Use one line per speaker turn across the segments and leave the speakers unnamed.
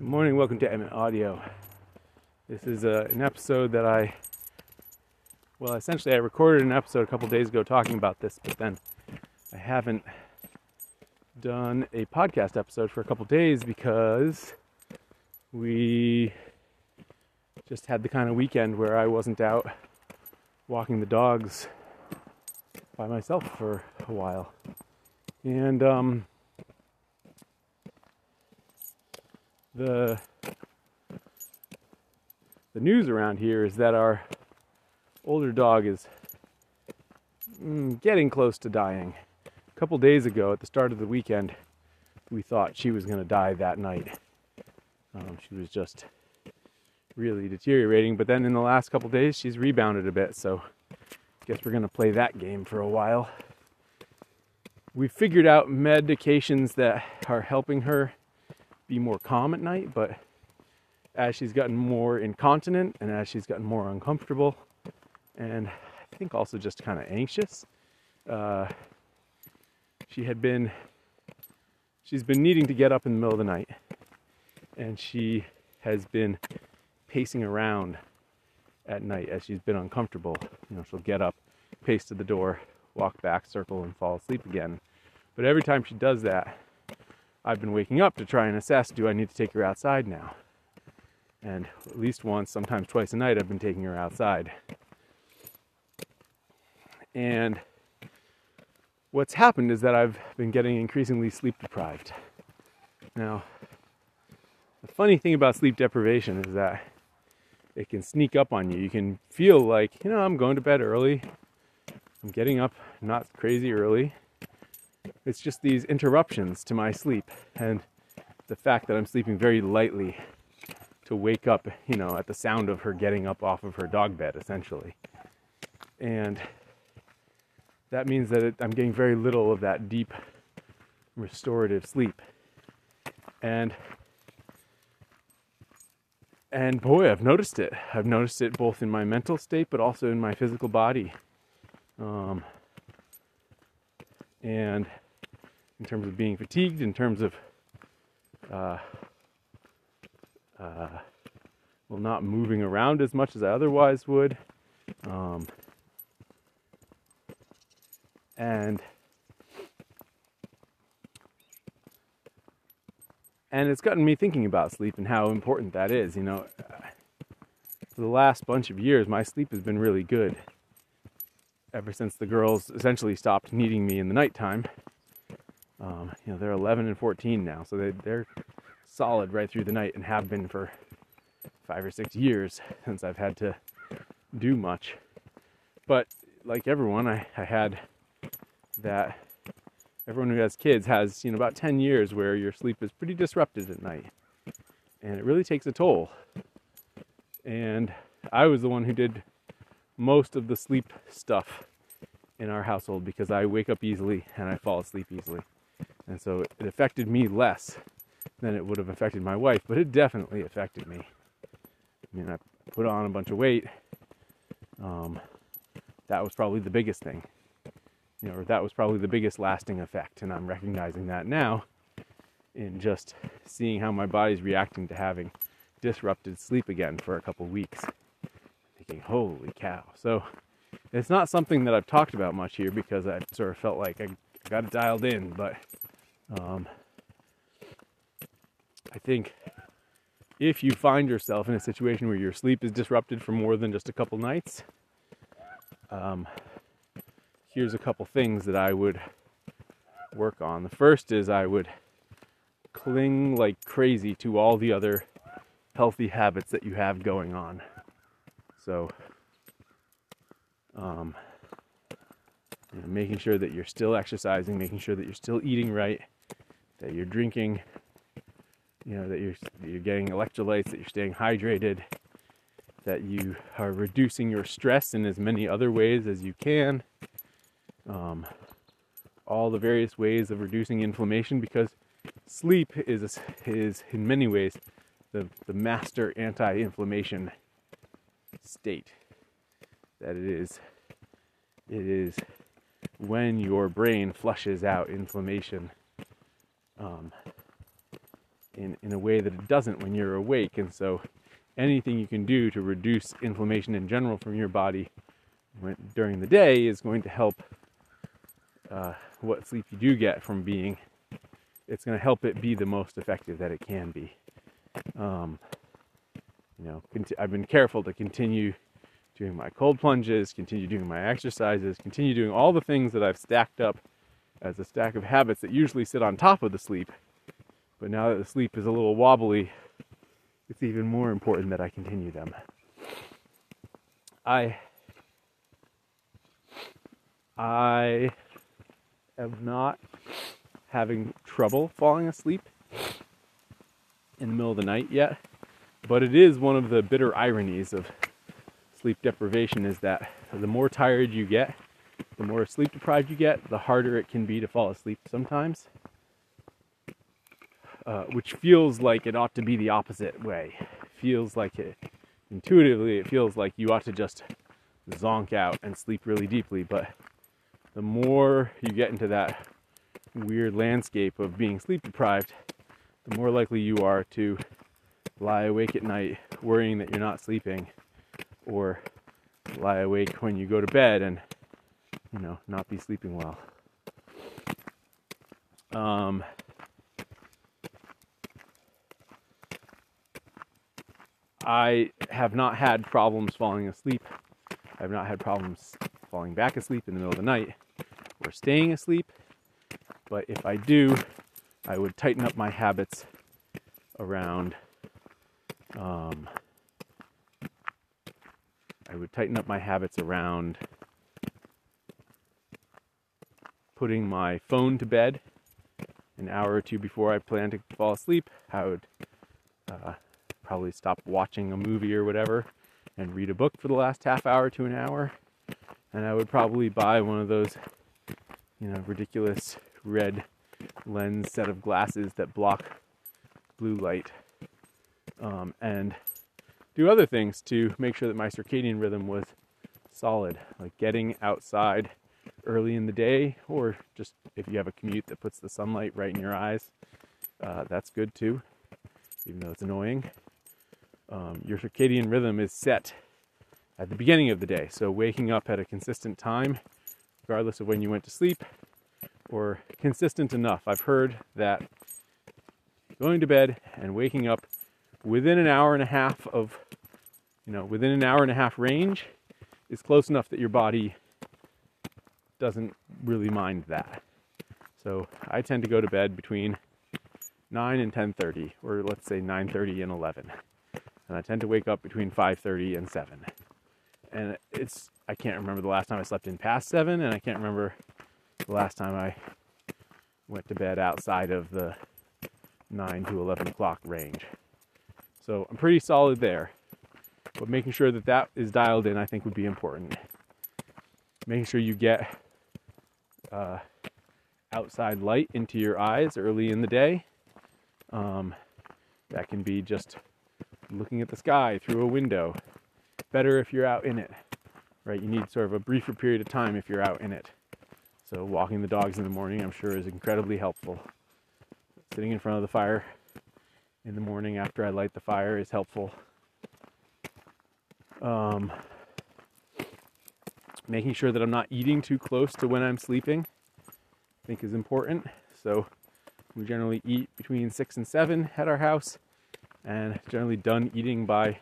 Good morning, welcome to Emmett Audio. This is an episode that essentially I recorded an episode a couple days ago talking about this, but then I haven't done a podcast episode for a couple days because we just had the kind of weekend where I wasn't out walking the dogs by myself for a while. And the news around here is that our older dog is getting close to dying. A couple days ago, at the start of the weekend, we thought she was going to die that night. She was just really deteriorating, but then in the last couple days, she's rebounded a bit, so I guess we're going to play that game for a while. We figured out medications that are helping her be more calm at night, but as she's gotten more incontinent and as she's gotten more uncomfortable and I think also just kind of anxious, she's been needing to get up in the middle of the night, and she has been pacing around at night as she's been uncomfortable. She'll get up, pace to the door, walk back, circle, and fall asleep again. But every time she does that, I've been waking up to try and assess, do I need to take her outside now? And at least once, sometimes twice a night, I've been taking her outside. And what's happened is that I've been getting increasingly sleep deprived. Now, the funny thing about sleep deprivation is that it can sneak up on you. You can feel like, I'm going to bed early. I'm getting up not crazy early. It's just these interruptions to my sleep and the fact that I'm sleeping very lightly to wake up, at the sound of her getting up off of her dog bed, essentially. And that means that I'm getting very little of that deep, restorative sleep. And boy, I've noticed it. I've noticed it both in my mental state, but also in my physical body. And in terms of being fatigued, in terms of not moving around as much as I otherwise would. And it's gotten me thinking about sleep and how important that is. For the last bunch of years, my sleep has been really good. Ever since the girls essentially stopped needing me in the nighttime. They're 11 and 14 now, so they're solid right through the night and have been for 5 or 6 years since I've had to do much. But like everyone, I had that. Everyone who has kids has, about 10 years where your sleep is pretty disrupted at night. And it really takes a toll. And I was the one who did most of the sleep stuff in our household because I wake up easily and I fall asleep easily. And so it affected me less than it would have affected my wife, but it definitely affected me. I put on a bunch of weight. That was probably the biggest thing. Or that was probably the biggest lasting effect. And I'm recognizing that now in just seeing how my body's reacting to having disrupted sleep again for a couple weeks. Thinking, holy cow. So it's not something that I've talked about much here because I sort of felt like I got it dialed in, but I think if you find yourself in a situation where your sleep is disrupted for more than just a couple nights, here's a couple things that I would work on. The first is I would cling like crazy to all the other healthy habits that you have going on. So, making sure that you're still exercising, making sure that you're still eating right, that you're drinking, that you're getting electrolytes, that you're staying hydrated, that you are reducing your stress in as many other ways as you can. All the various ways of reducing inflammation, because sleep is in many ways the master anti-inflammation state. That it is when your brain flushes out inflammation in a way that it doesn't when you're awake. And so anything you can do to reduce inflammation in general from your body during the day is going to help what sleep you do get from being, it's going to help it be the most effective that it can be. I've been careful to continue doing my cold plunges, continue doing my exercises, continue doing all the things that I've stacked up as a stack of habits that usually sit on top of the sleep. But now that the sleep is a little wobbly, it's even more important that I continue them. I am not having trouble falling asleep in the middle of the night yet, but it is one of the bitter ironies of sleep deprivation is that the more tired you get, the more sleep deprived you get, the harder it can be to fall asleep sometimes, which feels like it ought to be the opposite way. Intuitively, it feels like you ought to just zonk out and sleep really deeply, but the more you get into that weird landscape of being sleep deprived, the more likely you are to lie awake at night worrying that you're not sleeping, or lie awake when you go to bed and, not be sleeping well. I have not had problems falling asleep. I've not had problems falling back asleep in the middle of the night or staying asleep. But if I do, I would tighten up my habits around putting my phone to bed an hour or two before I plan to fall asleep. I would probably stop watching a movie or whatever and read a book for the last half hour to an hour. And I would probably buy one of those, ridiculous red lens set of glasses that block blue light, and do other things to make sure that my circadian rhythm was solid, like getting outside early in the day, or just if you have a commute that puts the sunlight right in your eyes, that's good too, even though it's annoying. Your circadian rhythm is set at the beginning of the day, so waking up at a consistent time, regardless of when you went to sleep, or consistent enough. I've heard that going to bed and waking up within an hour and a half range is close enough that your body doesn't really mind that. So I tend to go to bed between 9 and 10:30, or let's say 9:30 and 11. And I tend to wake up between 5:30 and 7. And I can't remember the last time I slept in past 7, and I can't remember the last time I went to bed outside of the 9 to 11 o'clock range. So I'm pretty solid there. But making sure that is dialed in, I think, would be important. Making sure you get outside light into your eyes early in the day. That can be just looking at the sky through a window. Better if you're out in it, right? You need sort of a briefer period of time if you're out in it. So walking the dogs in the morning, I'm sure, is incredibly helpful. Sitting in front of the fire in the morning after I light the fire is helpful. Making sure that I'm not eating too close to when I'm sleeping, I think, is important. So we generally eat between 6 and 7 at our house, and generally done eating by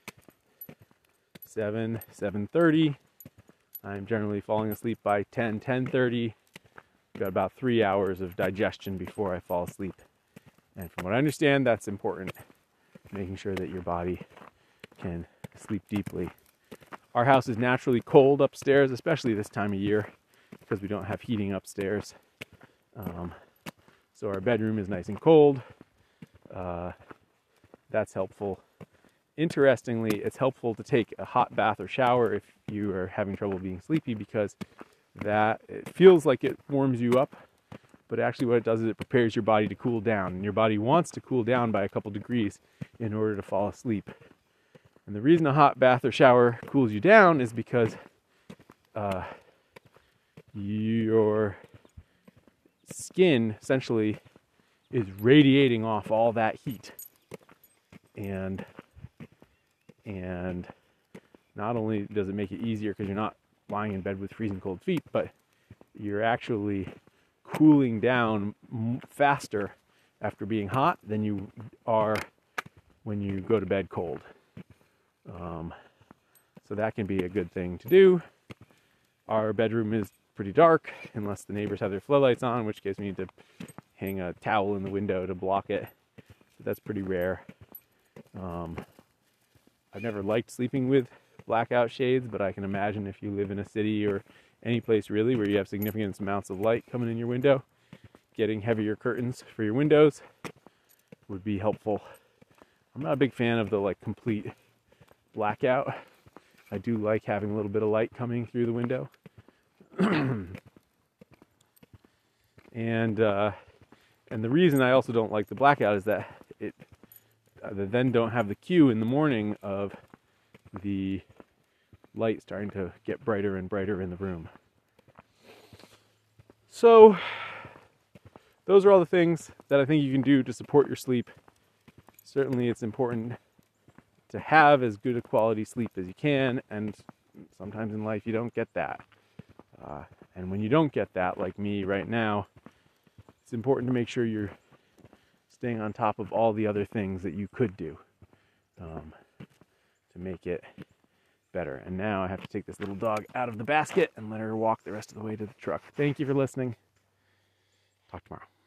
7:30. I'm generally falling asleep by 10:30. Got about 3 hours of digestion before I fall asleep. And from what I understand, that's important. Making sure that your body can sleep deeply. Our house is naturally cold upstairs, especially this time of year, because we don't have heating upstairs. So our bedroom is nice and cold. That's helpful. Interestingly, it's helpful to take a hot bath or shower if you are having trouble being sleepy, because it feels like it warms you up, but actually what it does is it prepares your body to cool down, and your body wants to cool down by a couple degrees in order to fall asleep. And the reason a hot bath or shower cools you down is because your skin essentially is radiating off all that heat. And not only does it make it easier because you're not lying in bed with freezing cold feet, but you're actually cooling down faster after being hot than you are when you go to bed cold. So that can be a good thing to do. Our bedroom is pretty dark unless the neighbors have their floodlights on, in which case we need to hang a towel in the window to block it. But that's pretty rare. I've never liked sleeping with blackout shades, but I can imagine if you live in a city or any place really where you have significant amounts of light coming in your window, getting heavier curtains for your windows would be helpful. I'm not a big fan of the complete blackout. I do like having a little bit of light coming through the window. And the reason I also don't like the blackout is that they then don't have the cue in the morning of the light starting to get brighter and brighter in the room. So those are all the things that I think you can do to support your sleep. Certainly it's important to have as good a quality sleep as you can, and sometimes in life you don't get that. And when you don't get that, like me right now, it's important to make sure you're staying on top of all the other things that you could do to make it better. And now I have to take this little dog out of the basket and let her walk the rest of the way to the truck. Thank you for listening. Talk tomorrow.